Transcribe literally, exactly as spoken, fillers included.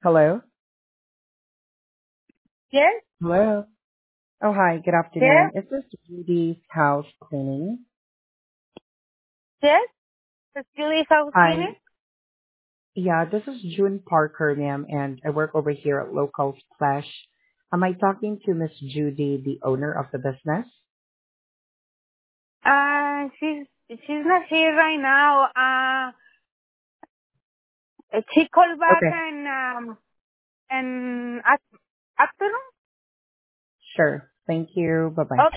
Hello? Yes, Hello? Oh, hi. Good yes, afternoon. Is this Judy's house cleaning? yes. It's Julie House Hi. Cleaning. Yeah, this is June Parker, ma'am, and I work over here at Local Splash. Am I talking to Miss Judy, the owner of the business? Uh, she's she's not here right now. Uh, she called back Okay, and um and af- afternoon. sure. Thank you. Bye-bye. Okay.